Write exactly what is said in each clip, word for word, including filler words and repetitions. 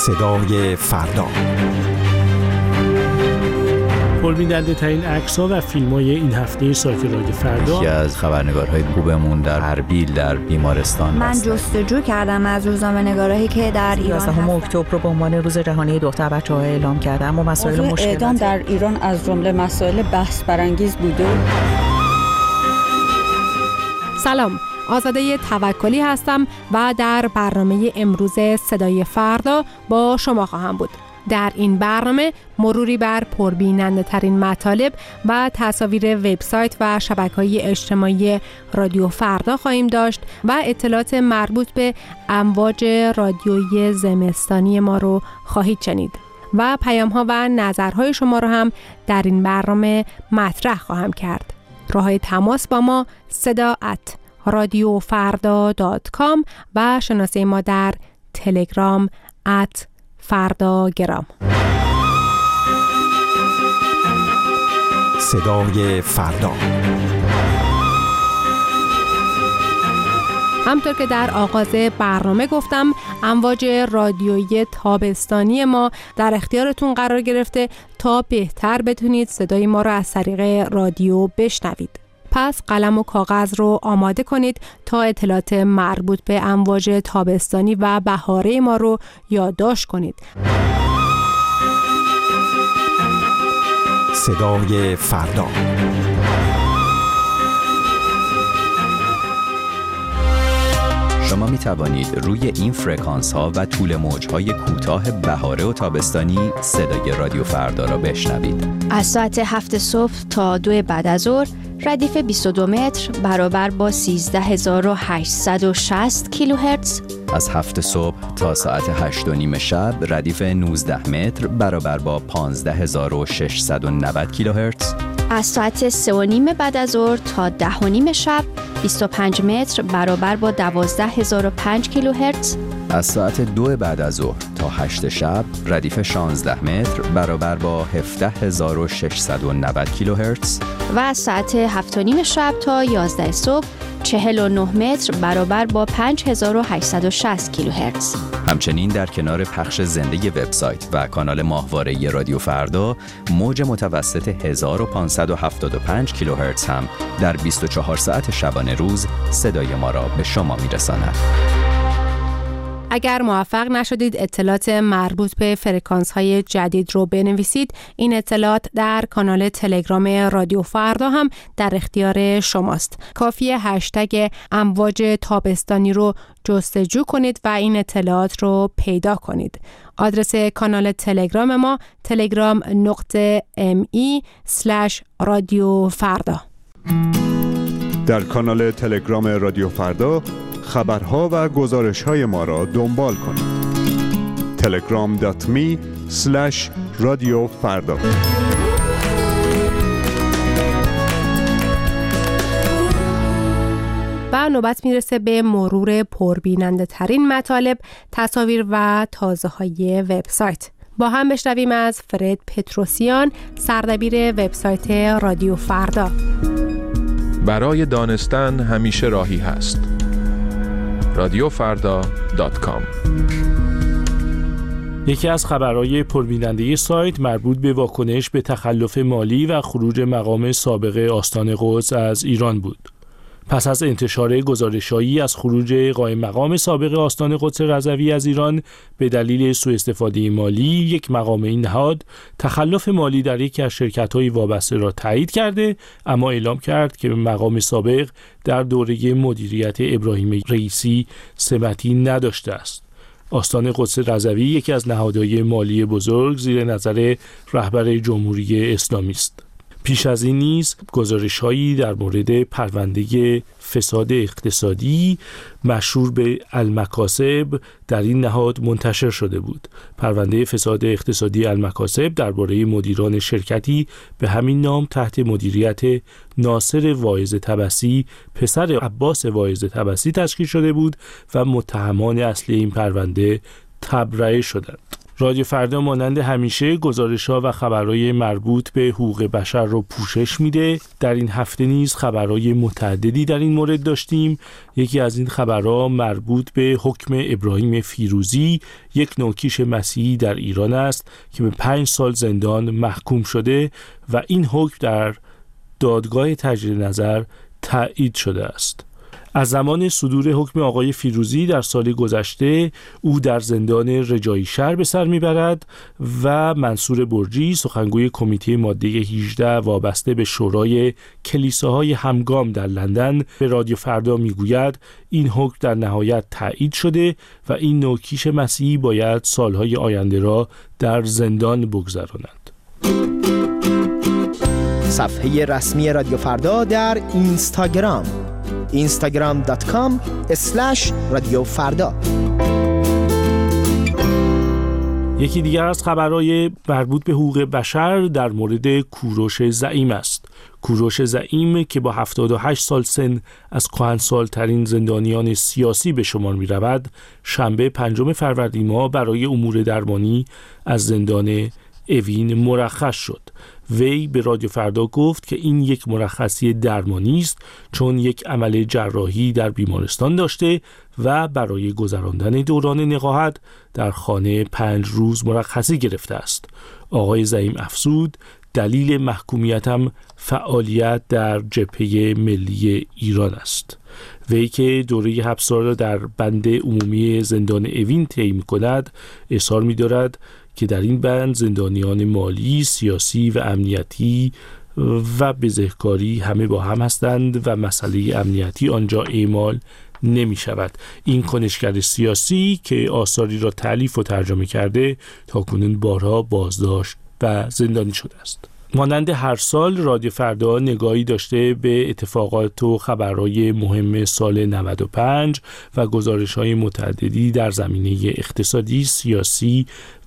صدای فردا. پربیننده ترین عکس‌ها و فیلم‌های این هفته سایت رادیو فردا. یکی از خبرنگارهای خوبمون در اربیل در بیمارستان من جستجو کردم از روزنامه‌نگارایی که در ایران یازدهم اکتبر رو به عنوان روز جهانی دختر بچه‌ها اعلام کردم و مسائل مشکلات اعدام در ایران از جمله مسائل بحث برانگیز بوده. سلام، آزاده توکلی هستم و در برنامه امروز صدای فردا با شما خواهم بود. در این برنامه مروری بر پربیننده ترین مطالب و تصاویر وبسایت و شبکه‌های اجتماعی رادیو فردا خواهیم داشت و اطلاعات مربوط به امواج رادیویی زمستانی ما رو خواهید شنید و پیام‌ها و نظرهای شما رو هم در این برنامه مطرح خواهم کرد. راه‌های تماس با ما صدا ات رادیو فردا دات کام و شناسه ما در تلگرام ات فردا گرام. صدای فردا. همطور که در آغاز برنامه گفتم، امواج رادیویی تابستانی ما در اختیارتون قرار گرفته تا بهتر بتونید صدای ما را از طریق رادیو بشنوید. پس قلم و کاغذ رو آماده کنید تا اطلاعات مربوط به امواج تابستانی و بهاره ما رو یادداشت کنید. صدای فردا. شما می توانید روی این فرکانس ها و طول موج های کوتاه بهاره و تابستانی صدای رادیو فردا را بشنوید. از ساعت هفت صبح تا دو بعد از ظهر ردیف بیست و دو متر برابر با سیزده هزار و هشتصد و شصت کیلوهرتز. از هفت صبح تا ساعت هشت و نیم شب ردیف نوزده متر برابر با پانزده هزار و ششصد و نود کیلوهرتز. از ساعت سه و نیم بعد از ظهر تا ده و نیم شب بیست و پنج متر برابر با دوازده هزار و پنج کیلوهرتز. از ساعت دو بعد از ظهر تا هشت شب ردیف شانزده متر برابر با هفده هزار و ششصد و نود کیلوهرتز. و از ساعت هفت و نیم شب تا یازده صبح چهل و نه متر برابر با پنج هزار و هشتصد و شصت کیلوهرتز. همچنین در کنار پخش زنده وبسایت و کانال ماهواره رادیو فردا، موج متوسط هزار و پانصد و هفتاد و پنج کیلوهرتز هم در بیست و چهار ساعت شبانه روز صدای ما را به شما میرساند. اگر موفق نشدید اطلاعات مربوط به فرکانس های جدید رو بنویسید، این اطلاعات در کانال تلگرام رادیو فردا هم در اختیار شماست. کافیه هشتگ امواج تابستانی رو جستجو کنید و این اطلاعات رو پیدا کنید. آدرس کانال تلگرام ما تلگرام نقطه ام ای سلش رادیو فردا. در کانال تلگرام رادیو فردا خبرها و گزارش‌های ما را دنبال کنید. تلگرام دات می سلش رادیو فردا. و نوبت میرسه به مرور پربیننده ترین مطالب، تصاویر و تازه های وبسایت. با هم بشنویم از فرد پتروسیان، سردبیر وبسایت رادیو فردا. برای دانستن همیشه راهی هست. رادیو فردا دات کام. یکی از خبرهای پربیننده سایت مربوط به واکنش به تخلف مالی و خروج مقام سابق آستان قدس از ایران بود. پس از انتشار گزارش‌هایی از خروج قائم مقام سابق آستان قدس رضوی از ایران به دلیل سوء استفاده مالی، یک مقام این نهاد تخلف مالی در یکی از شرکت‌های وابسته را تایید کرده، اما اعلام کرد که مقام سابق در دوره مدیریت ابراهیم رئیسی سمتی نداشته است. آستان قدس رضوی یکی از نهادهای مالی بزرگ زیر نظر رهبر جمهوری اسلامی است. پیش از این نیز گزارش‌هایی در مورد پرونده فساد اقتصادی مشهور به المکاسب در این نهاد منتشر شده بود. پرونده فساد اقتصادی المکاسب درباره مدیران شرکتی به همین نام تحت مدیریت ناصر واعظ طبسی پسر عباس واعظ طبسی تشکیل شده بود و متهمان اصلی این پرونده تبرئه شدند. رادیو فردا مانند همیشه گزارش‌ها و خبرهای مربوط به حقوق بشر رو پوشش میده. در این هفته نیز خبرهای متعددی در این مورد داشتیم. یکی از این خبرها مربوط به حکم ابراهیم فیروزی، یک نوکیش مسیحی در ایران است که به پنج سال زندان محکوم شده و این حکم در دادگاه تجدید نظر تایید شده است. از زمان صدور حکم آقای فیروزی در سال گذشته او در زندان رجایی شهر به سر میبرد و منصور برجی، سخنگوی کمیته ماده هجده وابسته به شورای کلیساهای همگام در لندن، به رادیو فردا میگوید این حکم در نهایت تایید شده و این نوکیش مسیحی باید سالهای آینده را در زندان بگذراند. صفحه رسمی رادیو فردا در اینستاگرام اینستاگرام دات کام اسلش رادیو فردا. یکی دیگر از خبرهای مربوط به حقوق بشر در مورد کوروش زعیم است. کوروش زعیم که با هفتاد و هشت سال سن از کهنسال‌ترین زندانیان سیاسی به شمار می رود، شنبه پنجم فروردین ماه برای امور درمانی از زندان اوین مرخص شد. وی به رادیو فردا گفت که این یک مرخصی درمانی است چون یک عمل جراحی در بیمارستان داشته و برای گذراندن دوران نقاهت در خانه پنج روز مرخصی گرفته است. آقای زعیم افزود دلیل محکومیتم فعالیت در جبهه ملی ایران است. وی که دوره حبس را در بند عمومی زندان اوین طی می‌کند، اصرار می‌دارد که در این بند زندانیان مالی، سیاسی و امنیتی و بزهکاری همه با هم هستند و مسئله امنیتی آنجا اعمال نمی شود. این کنشگر سیاسی که آثاری را تألیف و ترجمه کرده تاکنون بارها بازداشت و زندانی شده است. مانند هر سال رادیو فردا نگاهی داشته به اتفاقات و خبرهای مهم سال نود و پنج و گزارش‌های متعددی در زمینه اقتصادی، سیاسی،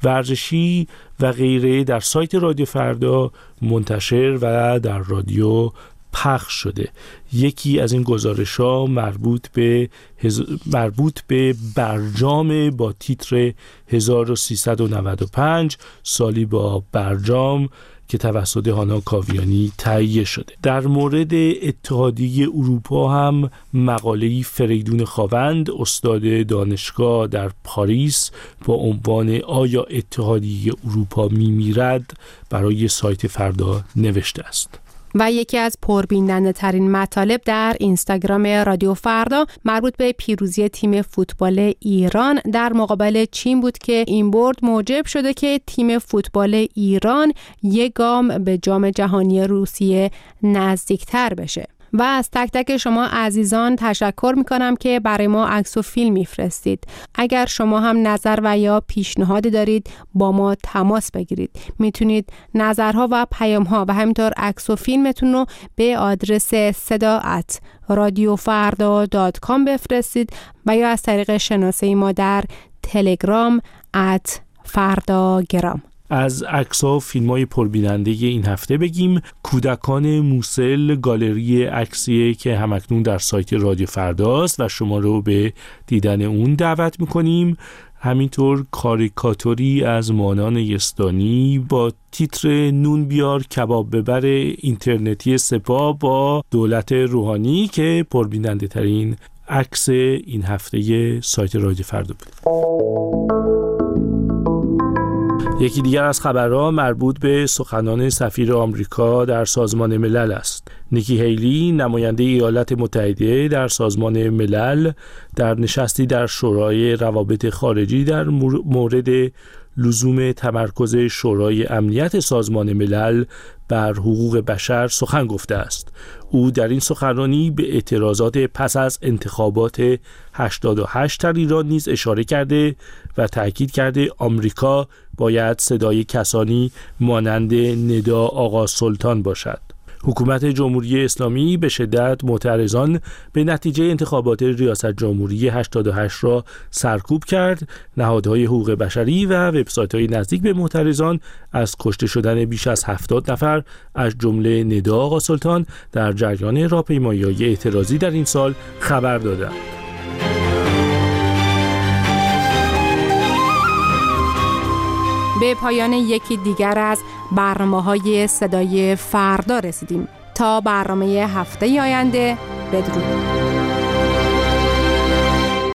ورزشی و غیره در سایت رادیو فردا منتشر و در رادیو پخش شده. یکی از این گزارش‌ها مربوط به هز... مربوط به برجام با تیتر هزار و سیصد و نود و پنج سالی با برجام که توسط هانا کاویانی تهیه شده. در مورد اتحادیه اروپا هم مقاله‌ای فریدون خاوند، استاد دانشگاه در پاریس، با عنوان آیا اتحادیه اروپا میمیرد برای سایت فردا نوشته است. و یکی از پربیننده ترین مطالب در اینستاگرام رادیو فردا مربوط به پیروزی تیم فوتبال ایران در مقابل چین بود که این برد موجب شده که تیم فوتبال ایران یک گام به جام جهانی روسیه نزدیکتر بشه. و از تک تک شما عزیزان تشکر میکنم که برای ما عکس و فیلم میفرستید. اگر شما هم نظر و یا پیشنهادی دارید با ما تماس بگیرید. میتونید نظرها و پیامها و همینطور عکس و فیلمتون رو به آدرس صدا ات رادیو فردا دات کام بفرستید و یا از طریق شناسه ما در تلگرام ات فرداگرام. از عکس‌ها و فیلم‌های پربیننده این هفته بگیم. کودکان موسل گالری عکسیه که همکنون در سایت رادیو فرداست و شما رو به دیدن اون دعوت می‌کنیم. همینطور کاریکاتوری از مانان یزدانی با تیتر نون بیار کباب ببر اینترنتی سپاه با دولت روحانی که پربیننده ترین عکس این هفته سایت رادیو فردا بود. یکی دیگر از خبرها مربوط به سخنان سفیر آمریکا در سازمان ملل است. نیکی هیلی، نماینده ایالات متحده در سازمان ملل، در نشستی در شورای روابط خارجی در مورد لزوم تمرکز شورای امنیت سازمان ملل بر حقوق بشر سخن گفته است. او در این سخنرانی به اعتراضات پس از انتخابات هشتاد و هشت در ایران نیز اشاره کرده و تأکید کرده آمریکا باید صدای کسانی مانند ندا آقا سلطان باشد. حکومت جمهوری اسلامی به شدت معترضان به نتیجه انتخابات ریاست جمهوری هشتاد و هشت را سرکوب کرد. نهادهای حقوق بشری و وبسایت‌های نزدیک به معترضان از کشته شدن بیش از هفتاد نفر از جمله ندا آقا سلطان در جریان راهپیمایی‌های اعتراضی در این سال خبر دادند. به پایان یکی دیگر از برنامه‌های صدای فردا رسیدیم. تا برنامه هفته آینده، بدرود.